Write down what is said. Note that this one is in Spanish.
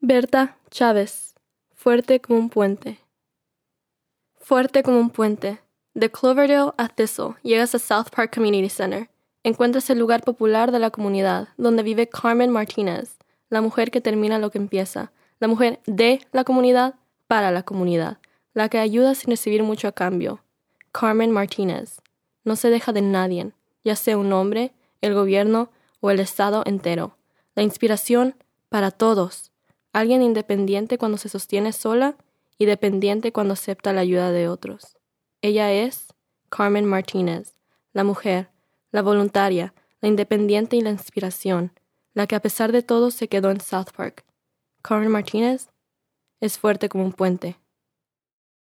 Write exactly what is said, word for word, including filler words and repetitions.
Berta Chávez, fuerte como un puente. Fuerte como un puente. De Cloverdale a Thistle, llegas a South Park Community Center. Encuentras el lugar popular de la comunidad, donde vive Carmen Martínez, la mujer que termina lo que empieza, la mujer de la comunidad para la comunidad, la que ayuda sin recibir mucho a cambio. Carmen Martínez. No se deja de nadie, ya sea un hombre, el gobierno o el Estado entero. La inspiración para todos. Alguien independiente cuando se sostiene sola y dependiente cuando acepta la ayuda de otros. Ella es Carmen Martínez, la mujer, la voluntaria, la independiente y la inspiración, la que a pesar de todo se quedó en South Park. Carmen Martínez es fuerte como un puente.